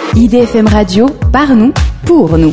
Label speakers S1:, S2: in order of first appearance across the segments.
S1: IDFM Radio, par nous, pour nous.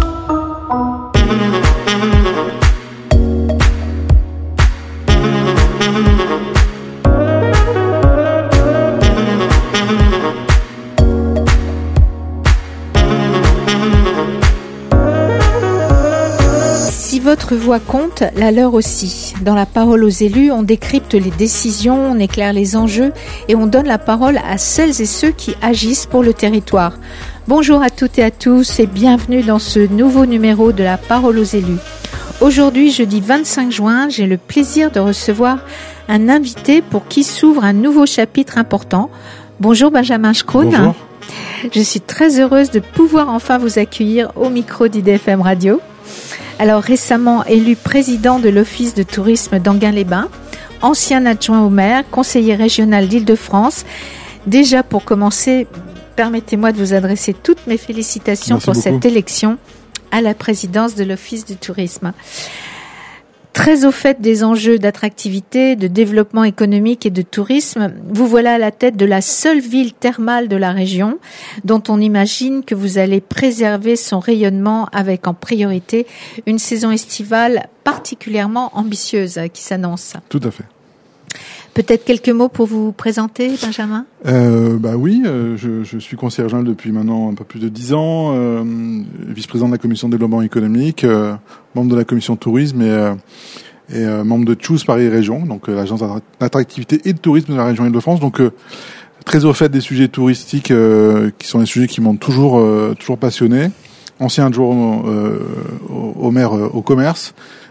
S2: Si votre voix compte, la leur aussi. Dans la parole aux élus, on décrypte les décisions, on éclaire les enjeux et on donne la parole à celles et ceux qui agissent pour le territoire. Bonjour à toutes et à tous et bienvenue dans ce nouveau numéro de la parole aux élus. Aujourd'hui, jeudi 25 juin, j'ai le plaisir de recevoir un invité pour qui s'ouvre un nouveau chapitre important. Bonjour Benjamin Schroun.
S3: Bonjour.
S2: Je suis très heureuse de pouvoir enfin vous accueillir au micro d'IDFM Radio. Alors récemment élu président de l'Office de tourisme d'Enghien-les-Bains, ancien adjoint au maire, conseiller régional d'Île-de-France. Déjà pour commencer, permettez-moi de vous adresser toutes mes félicitations
S3: Merci
S2: pour
S3: beaucoup.
S2: cette élection à la présidence de l'Office du tourisme. Très au fait des enjeux d'attractivité, de développement économique et de tourisme, vous voilà à la tête de la seule ville thermale de la région, dont on imagine que vous allez préserver son rayonnement avec en priorité une saison estivale particulièrement ambitieuse qui s'annonce.
S3: Tout à fait.
S2: Peut-être quelques mots pour vous présenter, Benjamin ?
S3: Oui, je suis conseiller régional depuis maintenant un peu plus de 10 ans, vice-président de la commission de développement économique, membre de la commission de tourisme et membre de Choose Paris Région, donc l'agence d'attractivité et de tourisme de la région Île-de-France. Donc très au fait des sujets touristiques qui sont des sujets qui m'ont toujours passionné. Ancien adjoint au maire au commerce,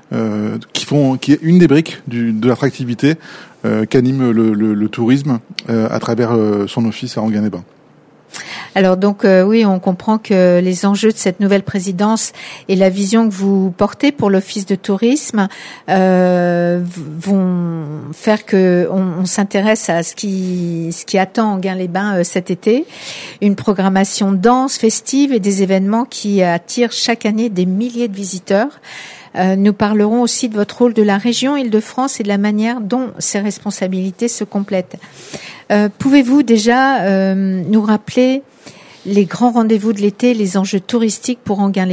S3: qui est une des briques de l'attractivité qu'anime le tourisme à travers son office à Enghien-les-Bains.
S2: Alors donc oui, on comprend que les enjeux de cette nouvelle présidence et la vision que vous portez pour l'office de tourisme vont faire que on s'intéresse à ce qui attend Enghien-les-Bains cet été, une programmation dense, festive et des événements qui attirent chaque année des milliers de visiteurs. Nous parlerons aussi de votre rôle de la région Île-de-France et de la manière dont ces responsabilités se complètent. Pouvez-vous déjà nous rappeler les grands rendez-vous de l'été, les enjeux touristiques pour Enghien-les-Bains ?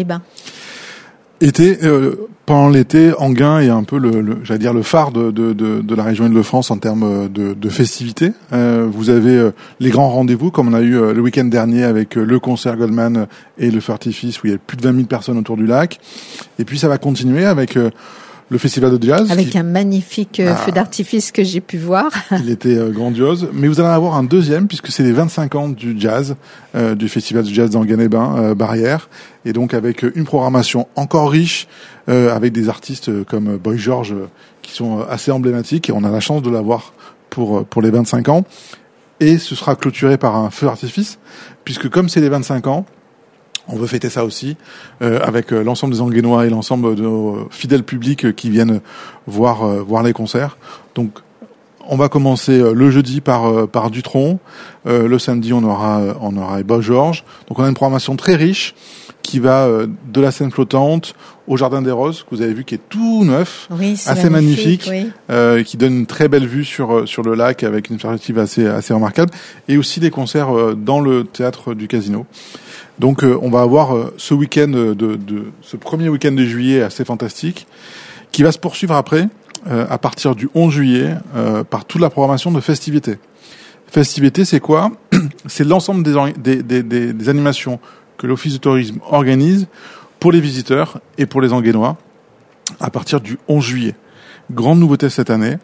S3: Pendant l'été, Enghien est un peu le phare de la région Île-de-France en termes de festivités. Vous avez les grands rendez-vous, comme on a eu le week-end dernier avec le concert Goldman et le feu d'artifice où il y a plus de 20 000 personnes autour du lac. Et puis ça va continuer avec le festival de jazz.
S2: Avec un magnifique feu d'artifice que j'ai pu voir.
S3: Il était grandiose. Mais vous allez en avoir un deuxième puisque c'est les 25 ans du jazz, du festival de jazz d'Enghien-les-Bains, Barrière. Et donc avec une programmation encore riche, avec des artistes comme Boy George qui sont assez emblématiques et on a la chance de l'avoir pour les 25 ans. Et ce sera clôturé par un feu d'artifice puisque comme c'est les 25 ans, on veut fêter ça aussi avec l'ensemble des Enghiennois et l'ensemble de nos fidèles publics qui viennent voir les concerts. Donc on va commencer le jeudi par Dutronc, le samedi on aura Boy George. Donc on a une programmation très riche qui va de la scène flottante au Jardin des Roses que vous avez vu qui est tout neuf,
S2: oui,
S3: assez magnifique,
S2: oui.
S3: qui donne une très belle vue sur le lac avec une perspective assez remarquable et aussi des concerts dans le théâtre du Casino. Donc on va avoir ce week-end ce premier week-end de juillet assez fantastique qui va se poursuivre après à partir du 11 juillet par toute la programmation de festivités. Festivités, c'est quoi ? C'est l'ensemble des animations que l'Office de tourisme organise pour les visiteurs et pour les Enghiennois à partir du 11 juillet. Grande nouveauté cette année,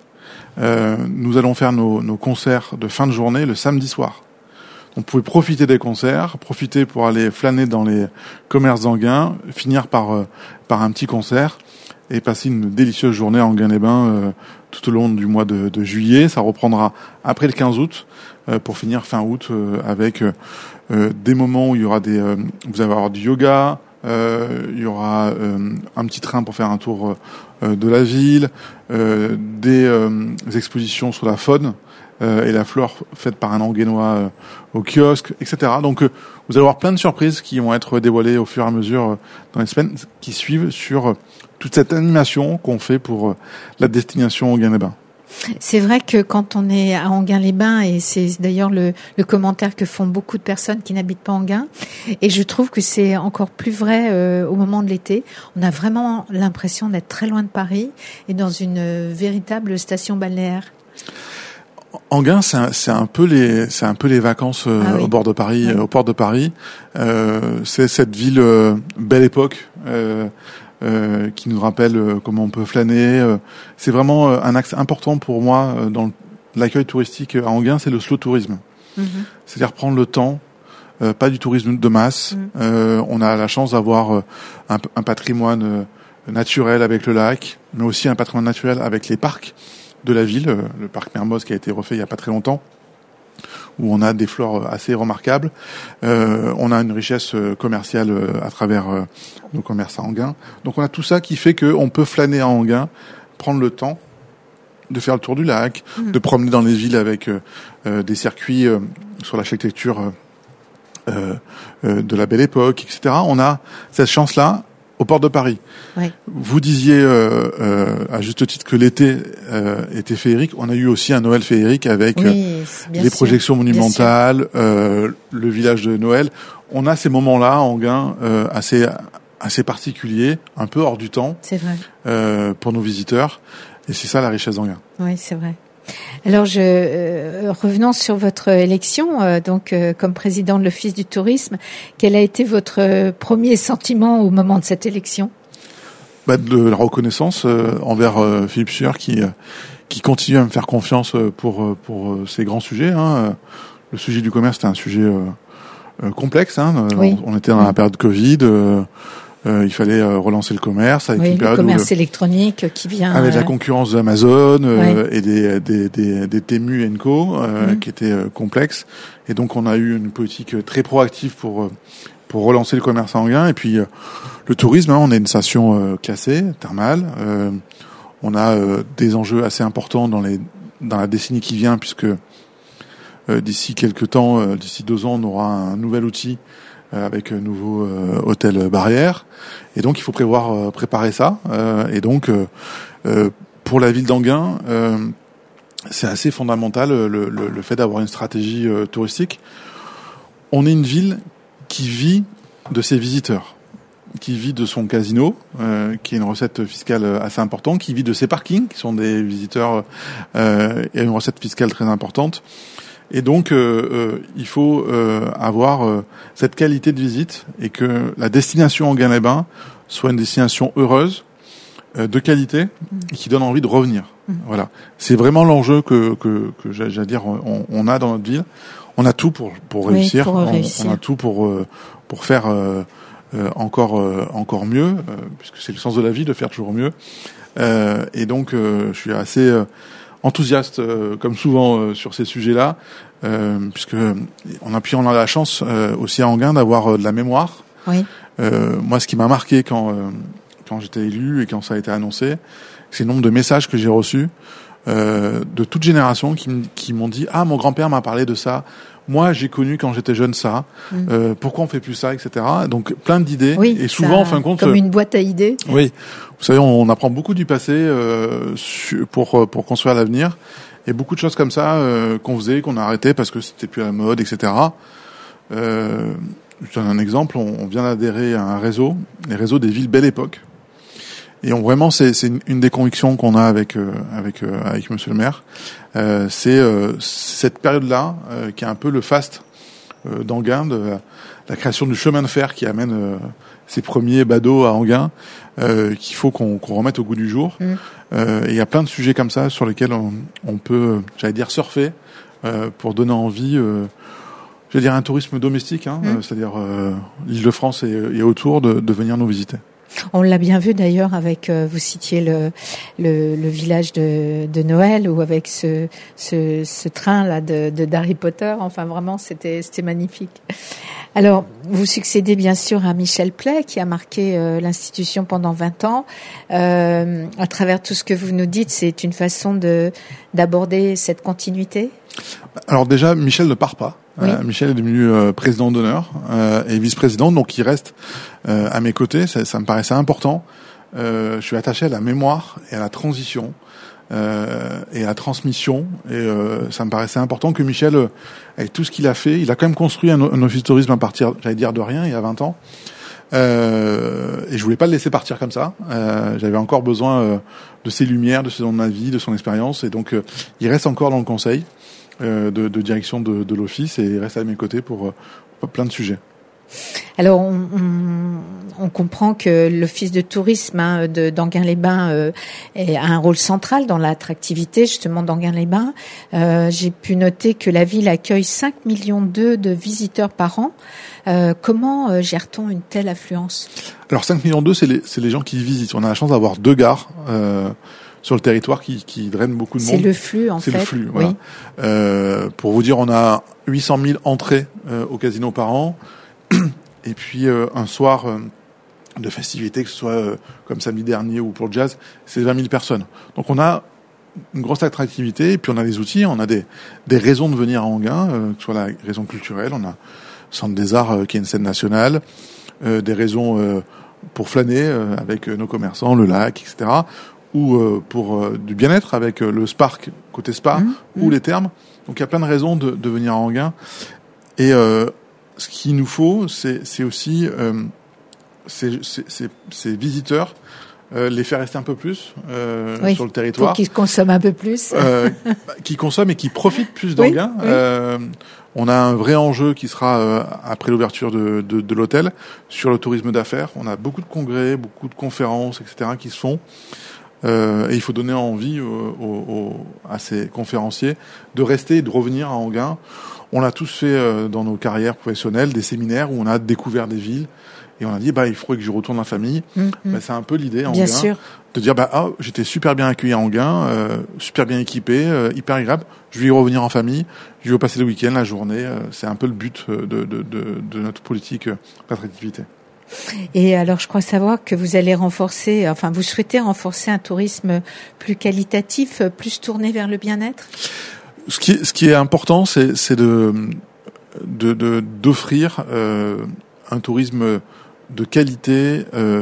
S3: nous allons faire nos concerts de fin de journée le samedi soir. Donc, vous pouvez profiter des concerts, profiter pour aller flâner dans les commerces d'Enghien, finir par un petit concert et passer une délicieuse journée à Enghien-les-Bains tout au long du mois de juillet. Ça reprendra après le 15 août pour finir fin août avec des moments où il y aura vous allez avoir du yoga, il y aura un petit train pour faire un tour de la ville, des expositions sur la faune et la flore faite par un Enghiennois au kiosque, etc. Donc vous allez avoir plein de surprises qui vont être dévoilées au fur et à mesure dans les semaines qui suivent sur toute cette animation qu'on fait pour la destination Enghien-les-Bains.
S2: C'est vrai que quand on est à Enghien-les-Bains, et c'est d'ailleurs le commentaire que font beaucoup de personnes qui n'habitent pas Enghien, et je trouve que c'est encore plus vrai au moment de l'été, on a vraiment l'impression d'être très loin de Paris et dans une véritable station balnéaire.
S3: Enghien, c'est un peu les vacances
S2: oui.
S3: au bord de Paris,
S2: Oui.
S3: au port de Paris. C'est cette ville belle époque qui nous rappelle comment on peut flâner. C'est vraiment un axe important pour moi dans l'accueil touristique à Enghien, c'est le slow tourisme. Mm-hmm. C'est-à-dire prendre le temps, pas du tourisme de masse. On a la chance d'avoir un patrimoine naturel avec le lac, mais aussi un patrimoine naturel avec les parcs de la ville, le parc Mermoz qui a été refait il y a pas très longtemps, où on a des flores assez remarquables. On a une richesse commerciale à travers nos commerces à Enghien. Donc on a tout ça qui fait qu'on peut flâner à Enghien, prendre le temps de faire le tour du lac, de promener dans les villes avec des circuits sur l'architecture de la Belle Époque, etc. On a cette chance-là au port de Paris.
S2: Oui.
S3: Vous disiez à juste titre que l'été était féerique. On a eu aussi un Noël féerique avec des projections monumentales, le village de Noël. On a ces moments-là à Enghien assez particuliers, un peu hors du temps.
S2: C'est vrai.
S3: Pour nos visiteurs. Et c'est ça la richesse d'Enghien.
S2: Oui, c'est vrai. Alors, revenons sur votre élection, comme président de l'Office du tourisme. Quel a été votre premier sentiment au moment de cette élection ?
S3: De la reconnaissance envers Philippe Sueur qui continue à me faire confiance pour ces grands sujets. Le sujet du commerce, c'était un sujet complexe. Oui. On était dans la période Covid. Il fallait relancer le commerce avec une période
S2: le commerce électronique qui vient
S3: avec la concurrence d'Amazon et des Temu & Co qui étaient complexes, et donc on a eu une politique très proactive pour relancer le commerce à Enghien. Et puis le tourisme, on est une station classée thermale, on a des enjeux assez importants dans la décennie qui vient, puisque d'ici quelques temps, d'ici 2 ans, on aura un nouvel outil avec un nouveau hôtel barrière, et donc il faut préparer ça, et donc pour la ville d'Enghien, c'est assez fondamental le fait d'avoir une stratégie touristique. On est une ville qui vit de ses visiteurs, qui vit de son casino, qui a une recette fiscale assez importante, qui vit de ses parkings, qui sont des visiteurs, et une recette fiscale très importante. Et donc, il faut avoir cette qualité de visite, et que la destination Enghien-les-Bains soit une destination heureuse, de qualité, et qui donne envie de revenir. Voilà, c'est vraiment l'enjeu que j'allais dire on a dans notre ville. On a tout pour réussir.
S2: Pour réussir.
S3: On a tout pour faire encore mieux, puisque c'est le sens de la vie de faire toujours mieux. Et donc, je suis assez enthousiaste, comme souvent, sur ces sujets-là, puisque on a la chance aussi à Enghien d'avoir de la mémoire.
S2: Oui.
S3: Moi, ce qui m'a marqué quand j'étais élu et quand ça a été annoncé, c'est le nombre de messages que j'ai reçus de toute génération qui m'ont dit: ah, mon grand-père m'a parlé de ça. Moi, j'ai connu quand j'étais jeune ça. Pourquoi on fait plus ça, etc. Donc plein d'idées.
S2: Oui,
S3: et souvent, en fin de compte,
S2: comme une boîte à idées.
S3: Oui, vous savez, on apprend beaucoup du passé pour construire l'avenir, et beaucoup de choses comme ça qu'on faisait, qu'on a arrêté parce que c'était plus à la mode, etc. Je donne un exemple. On vient d'adhérer à un réseau, les réseaux des villes Belle Époque. Et vraiment, c'est une des convictions qu'on a avec Monsieur le maire. C'est cette période-là qui est un peu le faste d'Enghien, de la création du chemin de fer qui amène ces premiers badauds à Enghien, qu'il faut qu'on remette au goût du jour. Et il y a plein de sujets comme ça sur lesquels on peut, j'allais dire, surfer pour donner envie. J'allais dire un tourisme domestique, c'est-à-dire l'Île-de-France et autour de venir nous visiter.
S2: On l'a bien vu d'ailleurs avec, vous citiez le village de Noël, ou avec ce train là d'Harry Potter. Enfin vraiment, c'était magnifique. Alors, vous succédez bien sûr à Michel Play, qui a marqué l'institution pendant 20 ans. À travers tout ce que vous nous dites, c'est une façon d'aborder cette continuité?
S3: Alors déjà, Michel ne part pas. Oui. Michel est devenu président d'honneur et vice-président, donc il reste à mes côtés. Ça me paraissait important. Je suis attaché à la mémoire et à la transition et la transmission. Et ça me paraissait important que Michel, avec tout ce qu'il a fait, il a quand même construit un office de tourisme à partir, j'allais dire, de rien, il y a 20 ans. Et je voulais pas le laisser partir comme ça. J'avais encore besoin de ses lumières, de son avis, de son expérience. Et donc, il reste encore dans le conseil de direction de l'office et il reste à mes côtés pour plein de sujets.
S2: Alors, on comprend que l'office de tourisme d'Enghien-les-Bains a un rôle central dans l'attractivité justement d'Enghien-les-Bains. J'ai pu noter que la ville accueille 5,2 millions de visiteurs par an. Comment gère-t-on une telle affluence ?
S3: Alors 5,2 millions, c'est les gens qui visitent. On a la chance d'avoir 2 gares sur le territoire qui drainent beaucoup de monde.
S2: C'est le flux en fait.
S3: C'est le flux, voilà. Oui. Pour vous dire, on a 800 000 entrées au casino par an. Et puis un soir de festivité, que ce soit comme samedi dernier ou pour le jazz, c'est 20 000 personnes. Donc on a une grosse attractivité et puis on a des outils, on a des raisons de venir à Enghien, que ce soit la raison culturelle, on a le Centre des Arts qui est une scène nationale, des raisons pour flâner avec nos commerçants, le lac, etc. Ou pour du bien-être avec le Spark côté spa ou les thermes. Donc il y a plein de raisons de venir à Enghien. Et ce qu'il nous faut, c'est aussi ces visiteurs, les faire rester un peu plus sur le territoire.
S2: Pour qu'ils consomment un peu plus.
S3: Qui consomment et qui profitent plus d'Enghien. Oui. On a un vrai enjeu qui sera après l'ouverture de l'hôtel sur le tourisme d'affaires. On a beaucoup de congrès, beaucoup de conférences, etc. qui se font. Et il faut donner envie à ces conférenciers de rester et de revenir à Enghien. On a tous fait dans nos carrières professionnelles des séminaires où on a découvert des villes et on a dit il faudrait que je retourne en famille. C'est un peu l'idée à Enghien, de dire j'étais super bien accueilli à Enghien, super bien équipé, hyper agréable. Je vais y revenir en famille, je vais passer le week-end, la journée. C'est un peu le but de notre politique d'attractivité.
S2: Et alors, je crois savoir que vous allez vous souhaitez renforcer un tourisme plus qualitatif, plus tourné vers le bien-être.
S3: Ce qui est important, c'est d'offrir un tourisme de qualité,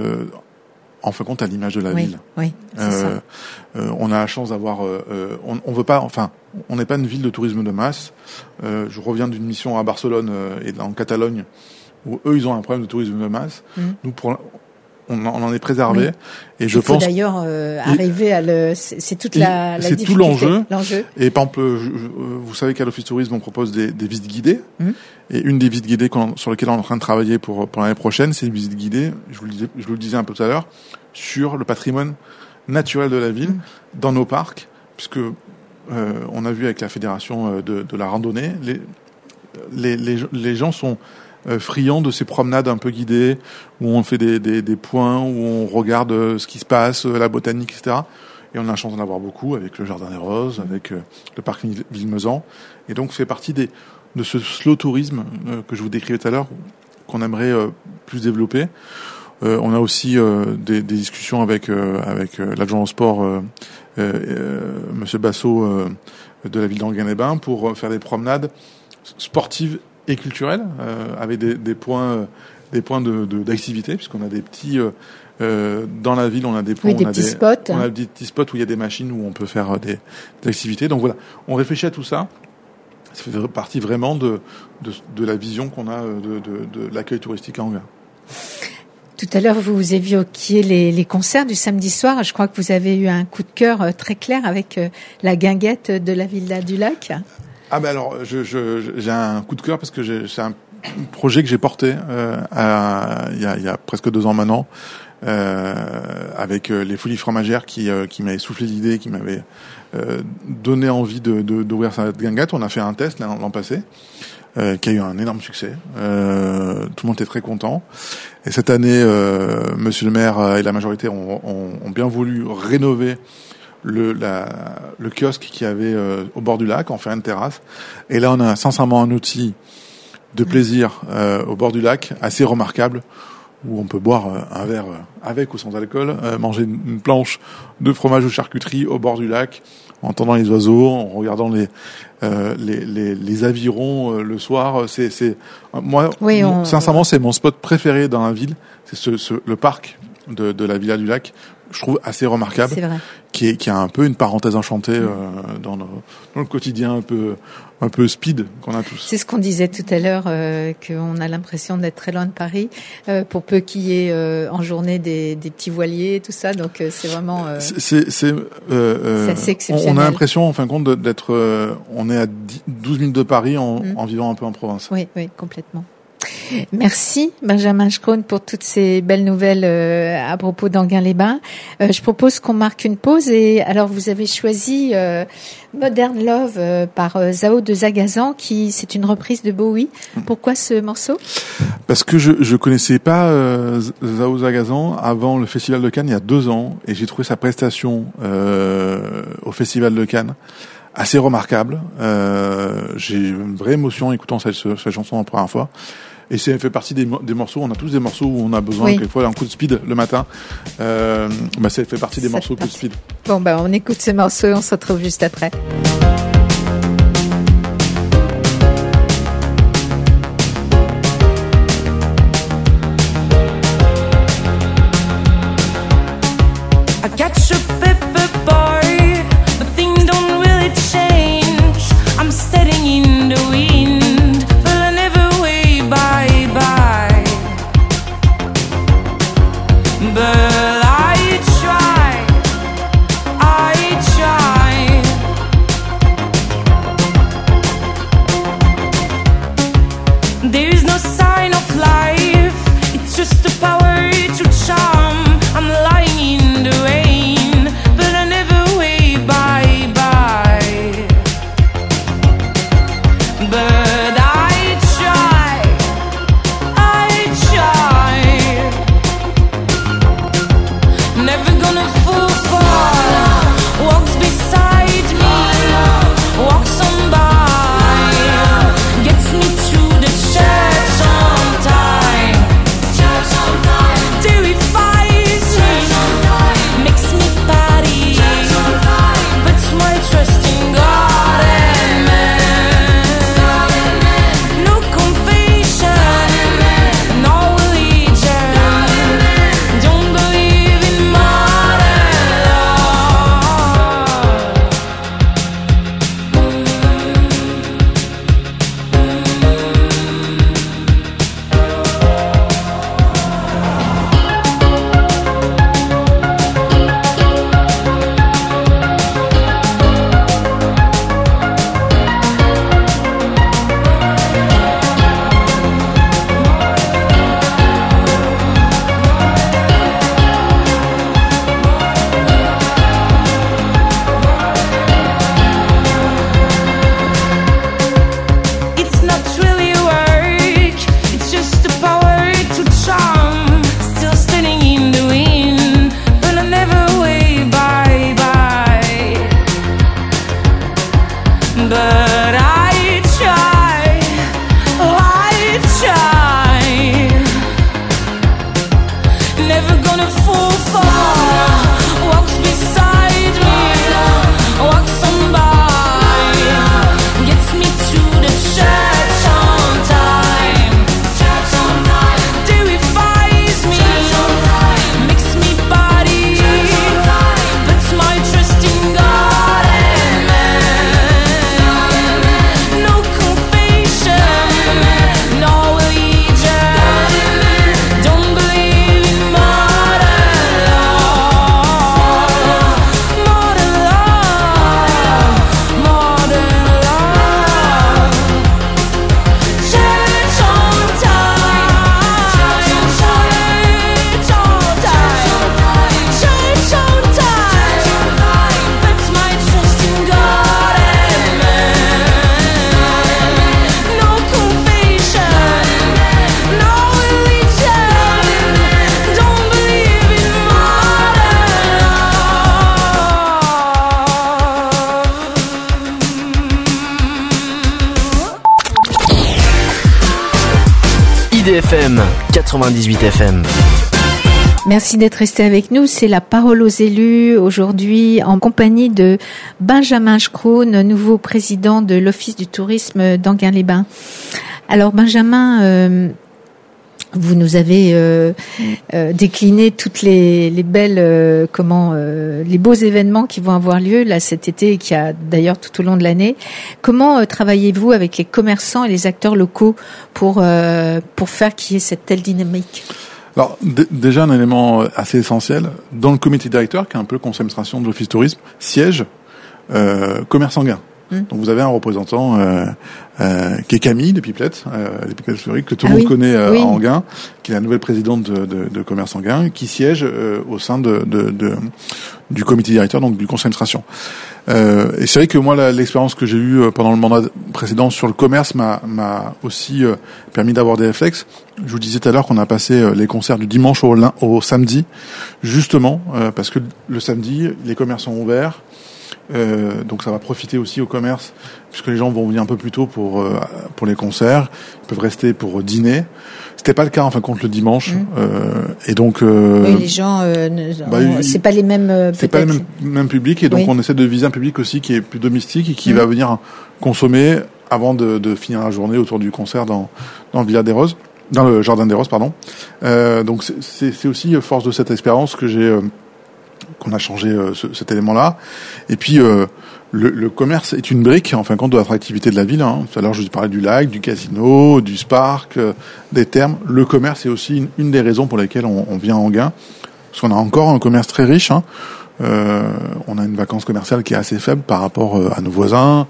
S3: en fin de compte, à l'image de la ville.
S2: Oui, c'est ça.
S3: On a la chance d'avoir, on veut pas, on n'est pas une ville de tourisme de masse. Je reviens d'une mission à Barcelone et en Catalogne, où eux, ils ont un problème de tourisme de masse. Nous, on en est préservé. Et je pense.
S2: Il faut d'ailleurs arriver à c'est toute la
S3: c'est
S2: difficulté.
S3: tout l'enjeu. Et par exemple, vous savez qu'à l'Office Tourisme, on propose des visites guidées. Et une des visites guidées sur lesquelles on est en train de travailler pour l'année prochaine, c'est une visite guidée, je vous le disais un peu tout à l'heure, sur le patrimoine naturel de la ville, dans nos parcs, puisque on a vu avec la fédération de la randonnée, les gens sont friands de ces promenades un peu guidées où on fait des points, où on regarde ce qui se passe, la botanique, etc. Et on a la chance d'en avoir beaucoup avec le Jardin des Roses, avec le parc Villemezan. Et donc, c'est partie de ce slow tourisme que je vous décrivais tout à l'heure, qu'on aimerait plus développer. On a aussi des discussions avec l'adjoint au sport, Monsieur Bassot, de la ville d'Enghien-les-Bains, pour faire des promenades sportives et culturelles, avec des points d'activité, puisqu'on a des petits dans la ville, on a des points,
S2: on a des spots.
S3: On a des petits spots où il y a des machines où on peut faire des activités. Donc voilà, on réfléchit à tout ça. Ça fait partie vraiment de la vision qu'on a de l'accueil touristique à Enghien.
S2: Tout à l'heure, vous évoquiez les concerts du samedi soir. Je crois que vous avez eu un coup de cœur très clair avec la guinguette de la Villa du Lac.
S3: Alors, j'ai un coup de cœur parce que c'est un projet que j'ai porté il y a presque 2 ans maintenant, avec les Folies Fromagères qui m'avaient soufflé l'idée, qui m'avaient donné envie d'ouvrir cette guinguette. On a fait un test l'an passé, qui a eu un énorme succès. Tout le monde était très content. Et cette année, Monsieur le maire et la majorité ont bien voulu rénover le kiosque qu'il y avait au bord du lac, en faire une terrasse. Et là, on a sincèrement un outil de plaisir au bord du lac assez remarquable, où on peut boire un verre avec ou sans alcool, manger une planche de fromage ou charcuterie au bord du lac, en entendant les oiseaux, en regardant les avirons le soir. Sincèrement, c'est mon spot préféré dans la ville. C'est le parc de la Villa du Lac, je trouve assez remarquable.
S2: C'est vrai.
S3: Qui a un peu une parenthèse enchantée dans le quotidien un peu speed qu'on a tous.
S2: C'est ce qu'on disait tout à l'heure, qu'on a l'impression d'être très loin de Paris, pour peu qu'il y ait en journée des petits voiliers, tout ça. Donc c'est vraiment c'est assez exceptionnel.
S3: On a l'impression, en fin de compte, d'être on est à 12 minutes de Paris en vivant un peu en province.
S2: Oui, complètement. Merci Benjamin Schrone pour toutes ces belles nouvelles à propos d'Enghien-les-Bains. Je propose qu'on marque une pause et alors vous avez choisi Modern Love par Zao de Zagazan qui c'est une reprise de Bowie. Pourquoi ce morceau ?
S3: Parce que je connaissais pas Zao Zagazan avant le Festival de Cannes il y a 2 ans et j'ai trouvé sa prestation au Festival de Cannes assez remarquable. J'ai une vraie émotion écoutant cette chanson la première fois. Et ça fait partie des morceaux, on a tous des morceaux où on a besoin quelquefois d'un coup de speed le matin. Ça fait partie des morceaux coup de speed.
S2: Bon, on écoute ce morceau et on se retrouve juste après.
S4: IDFM 98 FM.
S2: Merci d'être resté avec nous. C'est la parole aux élus aujourd'hui en compagnie de Benjamin Schrone, nouveau président de l'Office du tourisme d'Enghien-les-Bains. Alors Benjamin, Vous nous avez décliné toutes les belles, les beaux événements qui vont avoir lieu là cet été et qui a d'ailleurs tout au long de l'année. Comment travaillez-vous avec les commerçants et les acteurs locaux pour faire qu'il y ait cette telle dynamique?
S3: Alors déjà un élément assez essentiel dans le comité directeur, qui est un peu le conseil d'administration de l'Office Tourisme, siège Commerce Enghien. Donc vous avez un représentant qui est Camille de Pipelette, que tout le monde connaît à Enghien, qui est la nouvelle présidente de Commerce Enghien, qui siège au sein du comité directeur, donc du conseil d'administration. Et c'est vrai que moi l'expérience que j'ai eue pendant le mandat précédent sur le commerce m'a aussi permis d'avoir des réflexes. Je vous disais tout à l'heure qu'on a passé les concerts du dimanche au samedi, justement parce que le samedi les commerces sont ouverts. Donc ça va profiter aussi au commerce, puisque les gens vont venir un peu plus tôt pour les concerts, ils peuvent rester pour dîner. C'était pas le cas en fin de compte le dimanche, et donc
S2: oui, les gens, c'est pas les mêmes,
S3: c'est pas les mêmes publics, et donc on essaie de viser un public aussi qui est plus domestique et qui va venir consommer avant de finir la journée autour du concert dans le Villa des Roses, dans le Jardin des Roses, pardon. Donc c'est aussi force de cette expérience que qu'on a changé cet élément-là. Et puis le commerce est une brique en fin de compte de l'attractivité de la ville. Tout à l'heure je vous parlais du lac, du casino, du Spark, des thermes. Le commerce est aussi une des raisons pour lesquelles on vient à Enghien, parce qu'on a encore un commerce très riche. On a une vacance commerciale qui est assez faible par rapport à nos voisins,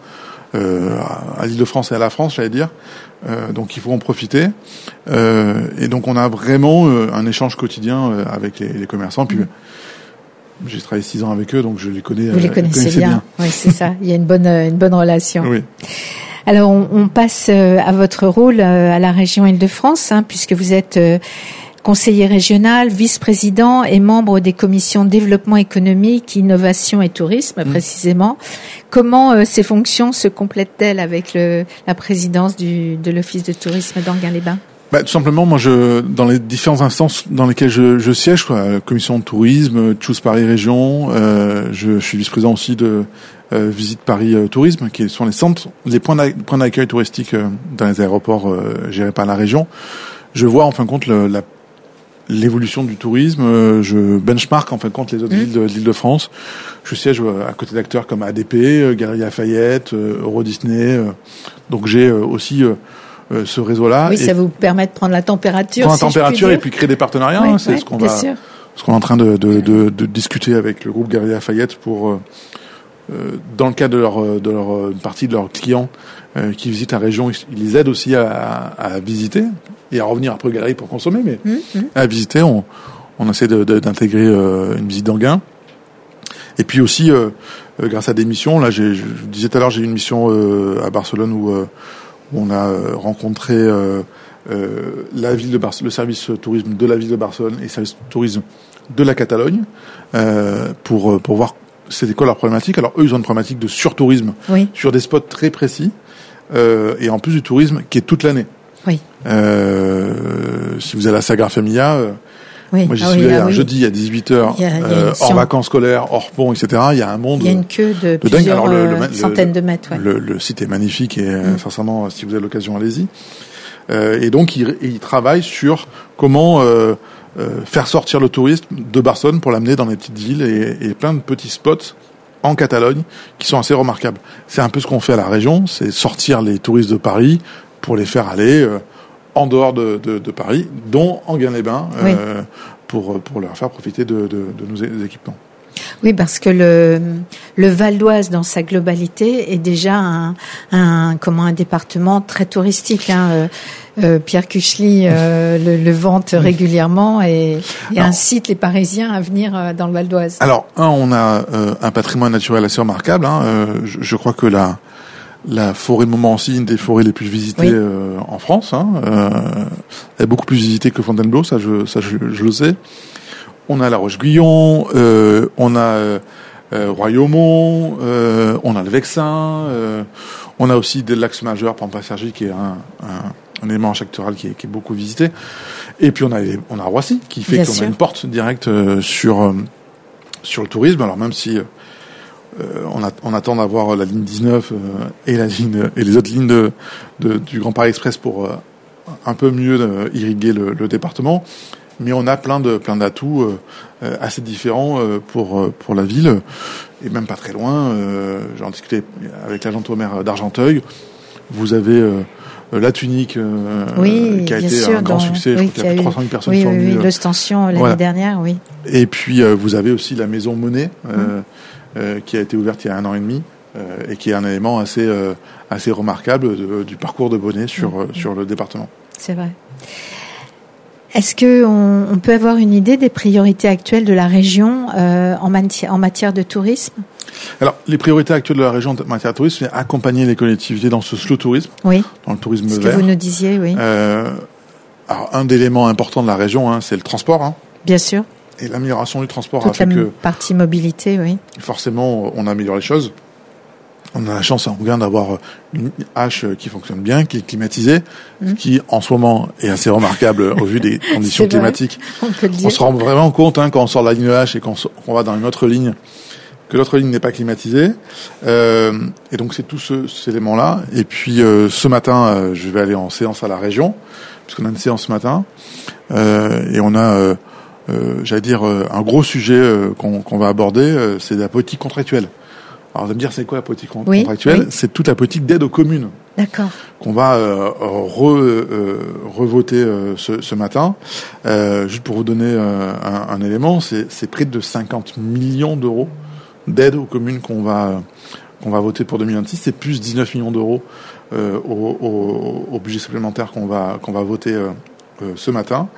S3: à l'Île-de-France et à la France, j'allais dire. Donc il faut en profiter. Et donc on a vraiment un échange quotidien avec les commerçants. Puis j'ai travaillé 6 ans avec eux, donc je les connais.
S2: Vous les connaissez bien. Oui, c'est ça. Il y a une bonne relation.
S3: Oui.
S2: Alors, on passe à votre rôle à la région Île-de-France, puisque vous êtes conseiller régional, vice-président et membre des commissions développement économique, innovation et tourisme, précisément. Comment ces fonctions se complètent-elles avec la présidence de l'Office de tourisme d'Enghien-les-Bains?
S3: Tout simplement, moi, dans les différentes instances dans lesquelles je siège, commission de tourisme, Choose Paris Région, je suis vice-président aussi de Visite Paris Tourisme, qui sont les points d'accueil touristique dans les aéroports gérés par la région. Je vois en fin de compte l'évolution du tourisme, je benchmark en fin de compte les autres villes de l'Île-de-France. Je siège à côté d'acteurs comme ADP, Galeries Lafayette, Euro Disney. Donc j'ai aussi ce réseau-là.
S2: Oui, ça vous permet de prendre la température.
S3: Prendre la température et puis créer des partenariats. C'est ce qu'on est en train de discuter avec le groupe Galeries Lafayette pour, dans le cadre de leur une partie de leurs clients qui visitent la région, ils les aident aussi à visiter et à revenir après aux galeries pour consommer, mais à visiter, on essaie d'intégrer une visite d'Enghien. Et puis aussi, grâce à des missions, là, je vous disais tout à l'heure, j'ai eu une mission à Barcelone où on a rencontré la ville de le service tourisme de la ville de Barcelone et le service tourisme de la Catalogne pour voir c'était quoi leur problématique. Alors eux, ils ont une problématique de surtourisme sur des spots très précis et en plus du tourisme qui est toute l'année. Oui. Si vous allez à Sagrada Familia, moi j'y suis allé un jeudi à 18h, hors vacances scolaires, hors pont, etc. Il y a un monde.
S2: Il y a une queue de plusieurs centaines de mètres.
S3: Le site est magnifique et sincèrement, si vous avez l'occasion, allez-y. Et donc il travaille sur comment faire sortir le tourisme de Barcelone pour l'amener dans les petites villes et plein de petits spots en Catalogne qui sont assez remarquables. C'est un peu ce qu'on fait à la région, c'est sortir les touristes de Paris pour les faire aller en dehors de Paris, dont Enghien-les-Bains, pour leur faire profiter de nos équipements.
S2: Oui, parce que le Val d'Oise, dans sa globalité, est déjà un département très touristique. Pierre Cuchely le vante régulièrement et incite les Parisiens à venir dans le Val d'Oise.
S3: Alors, on a un patrimoine naturel assez remarquable. Je crois que la forêt de Montmorency, une des forêts les plus visitées en France. Elle est beaucoup plus visitée que Fontainebleau, ça je le sais. On a la Roche-Guyon, on a Royaumont, on a le Vexin, on a aussi des lacs majeurs, Pampa-Cergy, qui est un élément architectural qui est beaucoup visité. Et puis on a Roissy, qui fait qu'on a une porte directe sur le tourisme. Alors même si on attend d'avoir la ligne 19 et les autres lignes du Grand Paris Express pour un peu mieux irriguer le département, mais on a plein d'atouts assez différents pour la ville, et même pas très loin. J'en discutais avec l'agent au maire d'Argenteuil. Vous avez la Tunique, qui a été un grand succès. Je crois qu'il y a plus de 300 000 personnes qui sont venues.
S2: L'Ostension l'année dernière, oui.
S3: Et puis vous avez aussi la maison Monet, qui a été ouverte il y a 1 an et demi, et qui est un élément assez remarquable du parcours de Bonnet sur le département.
S2: C'est vrai. Est-ce qu'on peut avoir une idée des priorités actuelles de la région en matière de tourisme ?
S3: Alors, les priorités actuelles de la région en matière de tourisme, c'est accompagner les collectivités dans ce slow tourisme, dans le tourisme vert.
S2: Ce que vous nous disiez, oui.
S3: Alors, un des éléments importants de la région, c'est le transport.
S2: Bien sûr.
S3: Et l'amélioration du transport
S2: a fait que... partie mobilité, oui.
S3: Forcément, on améliore les choses. On a la chance, on vient d'avoir une hache qui fonctionne bien, qui est climatisée, qui en ce moment est assez remarquable au vu des conditions climatiques. On se rend vraiment compte quand on sort de la ligne H et qu'on va dans une autre ligne, que l'autre ligne n'est pas climatisée. Et donc c'est tout ces éléments-là. Et puis ce matin, je vais aller en séance à la région, puisqu'on a une séance ce matin. Et on a, un gros sujet qu'on va aborder, c'est la politique contractuelle. Alors, vous allez me dire, c'est quoi la politique contractuelle ? C'est toute la politique d'aide aux communes.
S2: D'accord.
S3: Qu'on va revoter ce matin. Juste pour vous donner un élément, c'est près de 50 millions d'euros d'aide aux communes qu'on va voter pour 2026. C'est plus 19 millions d'euros au budget supplémentaire qu'on va voter ce matin,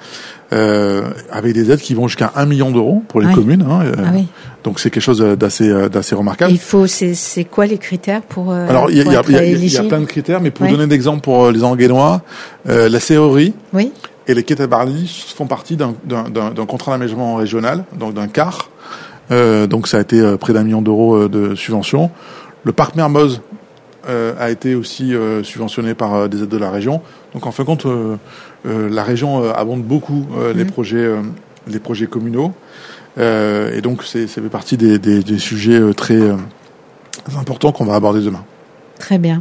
S3: avec des aides qui vont jusqu'à 1 million d'euros pour les communes. Donc c'est quelque chose d'assez remarquable.
S2: C'est quoi les critères pour
S3: Alors il y a plein de critères, mais pour vous donner d'exemples pour les Anguennois, la CERI et les quais Tabarly font partie d'un contrat d'aménagement régional, donc d'un CAR. Donc ça a été près d'1 million d'euros de subvention. Le parc Mermoz a été aussi subventionné par des aides de la région. Donc en fin de compte, la région abonde beaucoup les projets communaux. Et donc ça fait partie des sujets très importants qu'on va aborder demain.
S2: Très bien.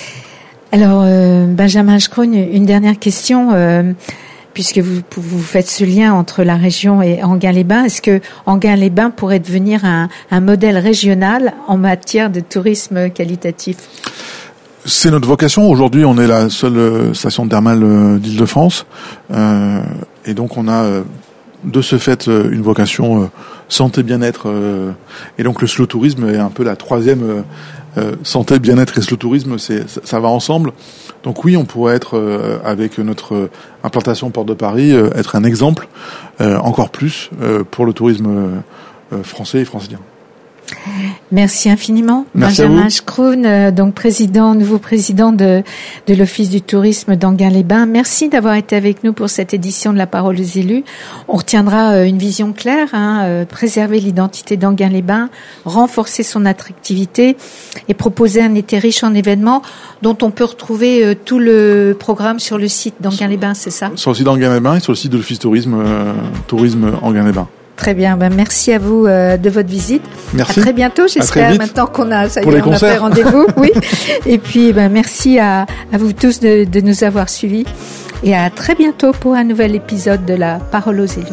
S2: Alors Benjamin Schrone, une dernière question. Puisque vous faites ce lien entre la région et Enghien-les-Bains, est-ce que Enghien-les-Bains pourrait devenir un modèle régional en matière de tourisme qualitatif ?
S3: C'est notre vocation. Aujourd'hui, on est la seule station thermale d'Île-de-France. Et donc, on a de ce fait une vocation santé, bien-être. Et donc, le slow tourisme est un peu la troisième santé, bien-être et slow tourisme. Ça va ensemble. Donc oui, on pourrait être, avec notre implantation Porte de Paris, être un exemple encore plus pour le tourisme français et francilien.
S2: Merci infiniment.
S3: Merci
S2: Benjamin Schrone, donc nouveau président de l'Office du tourisme d'Enghien-les-Bains. Merci d'avoir été avec nous pour cette édition de La Parole aux élus. On retiendra une vision claire, préserver l'identité d'Enghien-les-Bains, renforcer son attractivité et proposer un été riche en événements dont on peut retrouver tout le programme sur le site d'Enghien-les-Bains, c'est ça ?
S3: Sur le site d'Enghien-les-Bains et sur le site de l'Office tourisme Enghien-les-Bains.
S2: Très bien, merci à vous de votre visite.
S3: Merci.
S2: À très bientôt, j'espère, maintenant qu'on a fait rendez-vous. Oui. Et puis merci à vous tous de nous avoir suivis. Et à très bientôt pour un nouvel épisode de La Parole aux élus.